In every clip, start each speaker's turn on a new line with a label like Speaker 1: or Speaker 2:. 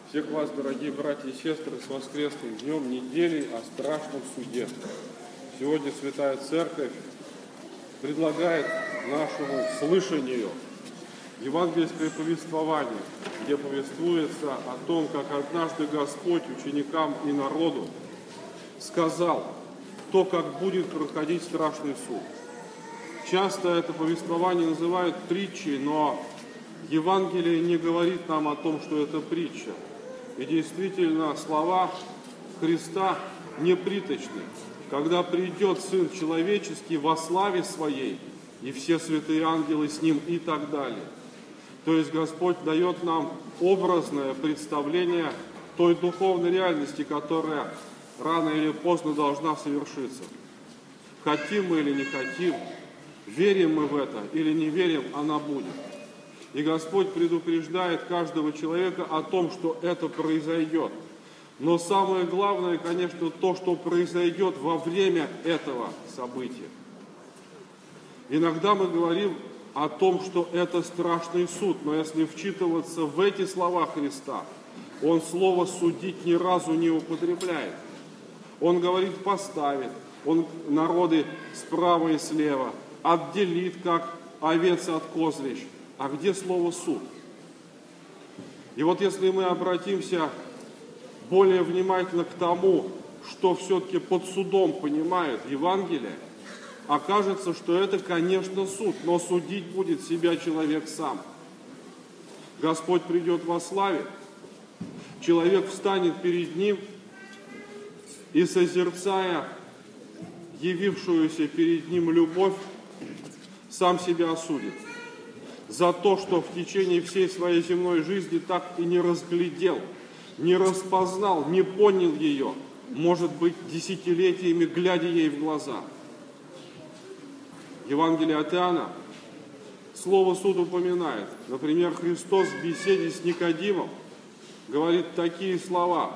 Speaker 1: Всех вас, дорогие братья и сестры, с воскресным днем недели о страшном суде. Сегодня Святая Церковь предлагает нашему слышанию евангельское повествование, где повествуется о том, как однажды Господь ученикам и народу сказал то, как будет проходить страшный суд. Часто это повествование называют притчей, но Евангелие не говорит нам о том, что это притча. И действительно, слова Христа не приточны. Когда придет Сын Человеческий во славе Своей, и все святые ангелы с Ним и так далее. То есть Господь дает нам образное представление той духовной реальности, которая рано или поздно должна совершиться. Хотим мы или не хотим, верим мы в это или не верим, она будет. И Господь предупреждает каждого человека о том, что это произойдет. Но самое главное, конечно, то, что произойдет во время этого события. Иногда мы говорим о том, что это страшный суд, но если вчитываться в эти слова Христа, Он слово «судить» ни разу не употребляет. Он говорит «поставит», Он народы справа и слева отделит, как овец от козлищ. А где слово «суд»? И вот если мы обратимся более внимательно к тому, что все-таки под судом понимает Евангелие, окажется, что это, конечно, суд, но судить будет себя человек сам. Господь придет во славе, человек встанет перед Ним и, созерцая явившуюся перед Ним любовь, сам себя осудит за то, что в течение всей своей земной жизни так и не разглядел, не распознал, не понял ее, может быть, десятилетиями глядя ей в глаза. Евангелие от Иоанна слово «суд» упоминает. Например, Христос в беседе с Никодимом говорит такие слова,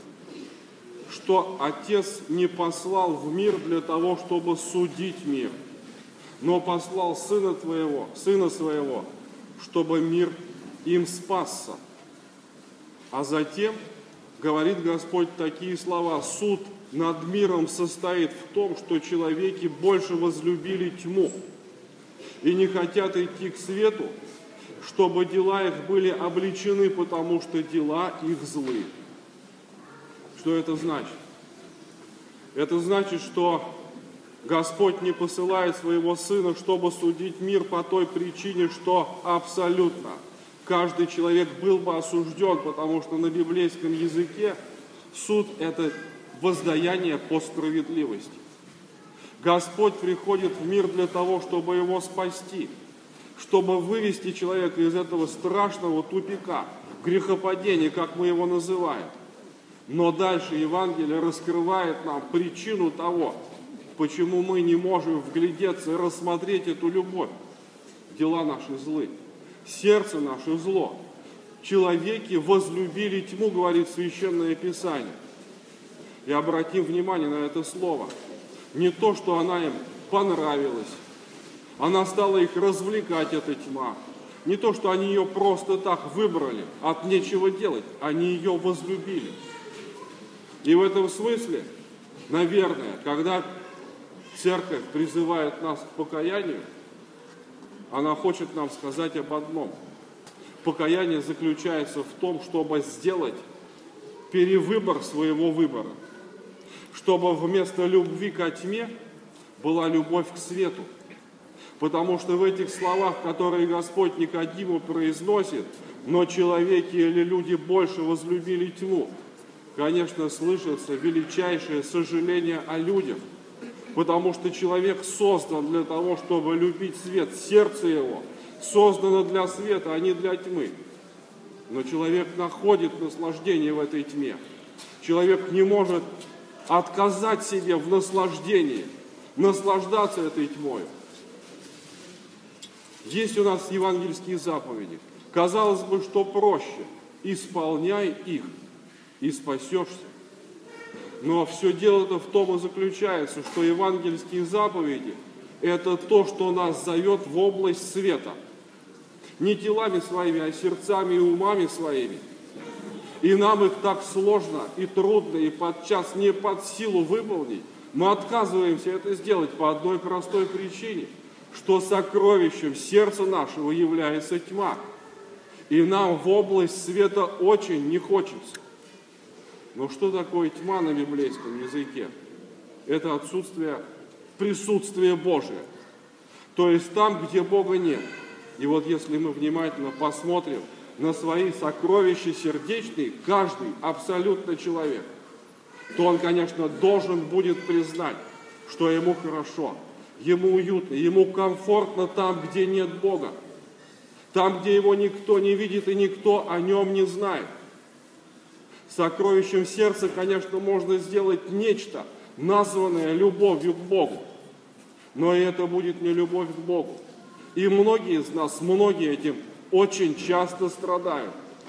Speaker 1: что Отец не послал в мир для того, чтобы судить мир, но послал Сына Своего, чтобы мир им спасся. А затем говорит Господь такие слова: суд над миром состоит в том, что человеки больше возлюбили тьму и не хотят идти к свету, чтобы дела их были обличены, потому что дела их злы. Что это значит? Это значит, что Господь не посылает Своего Сына, чтобы судить мир по той причине, что абсолютно каждый человек был бы осужден, потому что на библейском языке суд – это воздаяние по справедливости. Господь приходит в мир для того, чтобы его спасти, чтобы вывести человека из этого страшного тупика, грехопадения, как мы его называем. Но дальше Евангелие раскрывает нам причину того, почему мы не можем вглядеться и рассмотреть эту любовь. Дела наши злы, сердце наше зло. Человеки возлюбили тьму, говорит Священное Писание. И обратим внимание на это слово. Не то, что она им понравилась, она стала их развлекать, эта тьма. Не то, что они ее просто так выбрали, от нечего делать, они ее возлюбили. И в этом смысле, наверное, когда Церковь призывает нас к покаянию, она хочет нам сказать об одном. Покаяние заключается в том, чтобы сделать перевыбор своего выбора. Чтобы вместо любви ко тьме была любовь к свету. Потому что в этих словах, которые Господь Никодиму произносит, но человеки или люди больше возлюбили тьму, конечно, слышится величайшее сожаление о людях. Потому что человек создан для того, чтобы любить свет. Сердце его создано для света, а не для тьмы. Но человек находит наслаждение в этой тьме. Человек не может отказать себе в наслаждении, наслаждаться этой тьмой. Есть у нас евангельские заповеди. Казалось бы, что проще. Исполняй их, и спасешься. Но все дело-то в том и заключается, что евангельские заповеди – это то, что нас зовет в область света. Не телами своими, а сердцами и умами своими. и нам их так сложно и трудно, и подчас не под силу выполнить, мы отказываемся это сделать по одной простой причине, что сокровищем сердца нашего является тьма. И нам в область света очень не хочется. Но что такое тьма на библейском языке? Это отсутствие присутствия Божия. То есть там, где Бога нет. И вот если мы внимательно посмотрим на свои сокровища сердечные, каждый абсолютно человек, то он, конечно, должен будет признать, что ему хорошо, ему уютно, ему комфортно там, где нет Бога. Там, где его никто не видит и никто о нем не знает. Сокровищем сердца, конечно, можно сделать нечто, названное любовью к Богу. Но это будет не любовь к Богу. И многие из нас, многие этим очень часто страдают.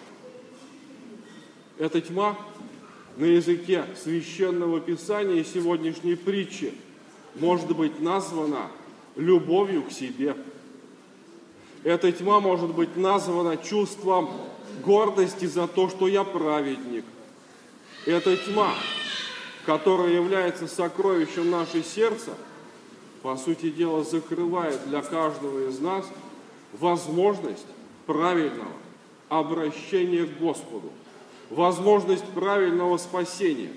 Speaker 1: Эта тьма на языке Священного Писания и сегодняшней притчи может быть названа любовью к себе. Эта тьма может быть названа чувством гордости за то, что я праведник. Эта тьма, которая является сокровищем нашего сердца, по сути дела, закрывает для каждого из нас возможность правильного обращения к Господу, возможность правильного спасения.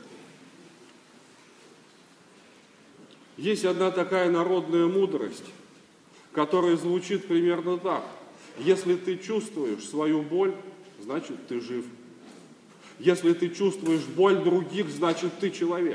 Speaker 1: Есть одна такая народная мудрость, которая звучит примерно так. Если ты чувствуешь свою боль, значит ты жив. Если ты чувствуешь боль других, значит ты человек.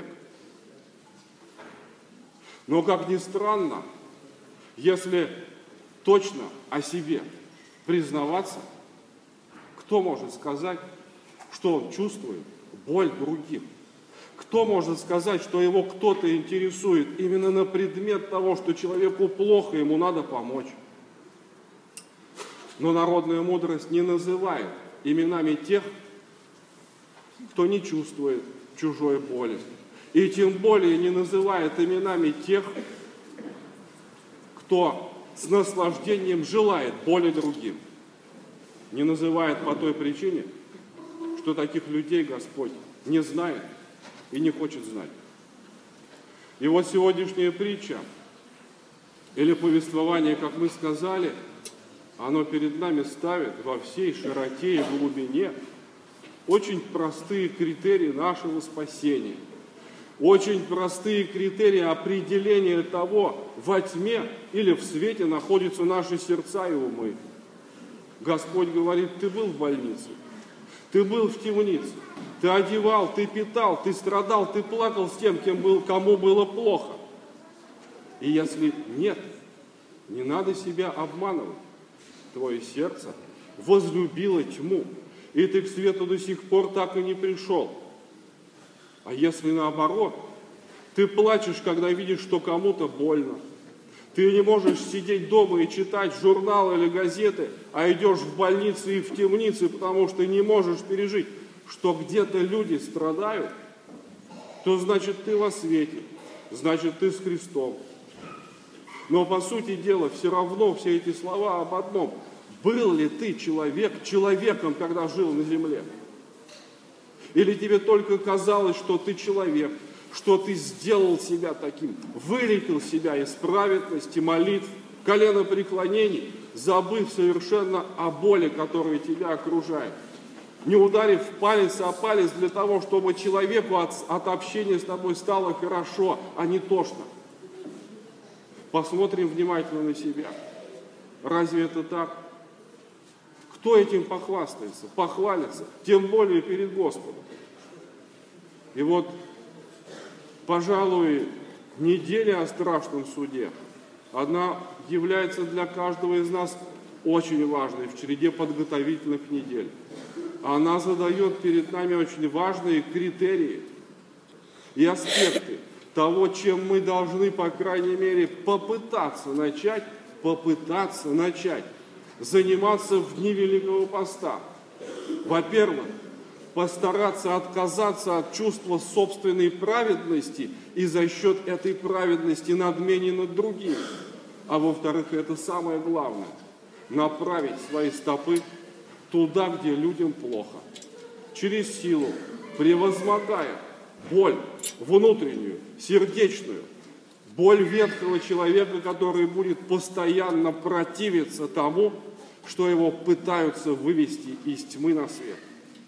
Speaker 1: Но, как ни странно, если точно о себе признаваться, кто может сказать, что он чувствует боль других? Кто может сказать, что его кто-то интересует именно на предмет того, что человеку плохо, ему надо помочь? Но народная мудрость не называет именами тех, кто не чувствует чужой боли. И тем более не называет именами тех, кто с наслаждением желает боли другим. Не называет по той причине, что таких людей Господь не знает и не хочет знать. И вот сегодняшняя притча или повествование, как мы сказали, оно перед нами ставит во всей широте и глубине очень простые критерии нашего спасения. Очень простые критерии определения того, во тьме или в свете находятся наши сердца и умы. Господь говорит: ты был в больнице, ты был в темнице, ты одевал, ты питал, ты страдал, ты плакал с тем, кому было плохо. И если нет, не надо себя обманывать. Твое сердце возлюбило тьму, и ты к свету до сих пор так и не пришел. А если наоборот, ты плачешь, когда видишь, что кому-то больно, ты не можешь сидеть дома и читать журналы или газеты, а идешь в больницу и в темницу, потому что не можешь пережить, что где-то люди страдают, то значит ты во свете, значит ты с Христом. Но по сути дела все равно все эти слова об одном. Был ли ты человеком, когда жил на земле? Или тебе только казалось, что ты человек, что ты сделал себя таким, вылепил себя из праведности, молитв, коленопреклонений, забыв совершенно о боли, которая тебя окружает, не ударив палец о палец для того, чтобы человеку от общения с тобой стало хорошо, а не тошно. Посмотрим внимательно на себя. Разве это так? Кто этим похвастается, похвалится, тем более перед Господом? И вот, пожалуй, неделя о страшном суде, она является для каждого из нас очень важной в череде подготовительных недель. Она задает перед нами очень важные критерии и аспекты того, чем мы должны, по крайней мере, попытаться начать заниматься в дни Великого Поста. Во-первых, постараться отказаться от чувства собственной праведности и за счет этой праведности надмения над другими. А во-вторых, это самое главное, направить свои стопы туда, где людям плохо. через силу, превозмогая боль внутреннюю, сердечную, боль ветхого человека, который будет постоянно противиться тому, что его пытаются вывести из тьмы на свет.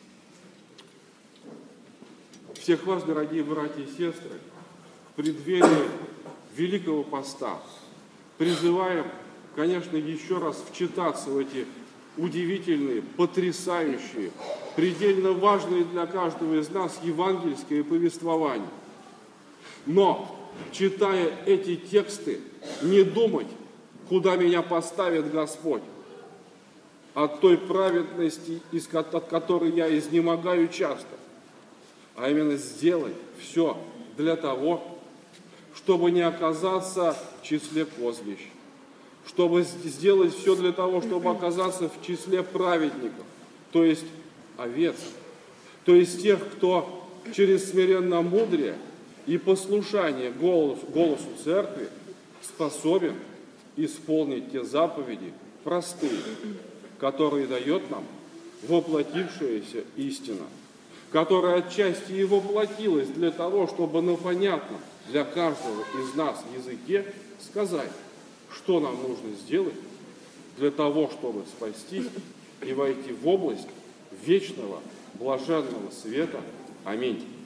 Speaker 1: Всех вас, дорогие братья и сестры, в преддверии Великого Поста призываем, конечно, еще раз вчитаться в эти удивительные, потрясающие, предельно важные для каждого из нас евангельские повествования. Но, читая эти тексты, не думать, куда меня поставит Господь, от той праведности, от которой я изнемогаю часто, а именно сделать все для того, чтобы не оказаться в числе козлищ, чтобы сделать все для того, чтобы оказаться в числе праведников, то есть овец, то есть тех, кто через смиренномудрие и послушание голосу церкви способен исполнить те заповеди простые, которые дает нам воплотившаяся истина, которая отчасти и воплотилась для того, чтобы на понятном для каждого из нас языке сказать, что нам нужно сделать для того, чтобы спастись и войти в область вечного блаженного света. Аминь.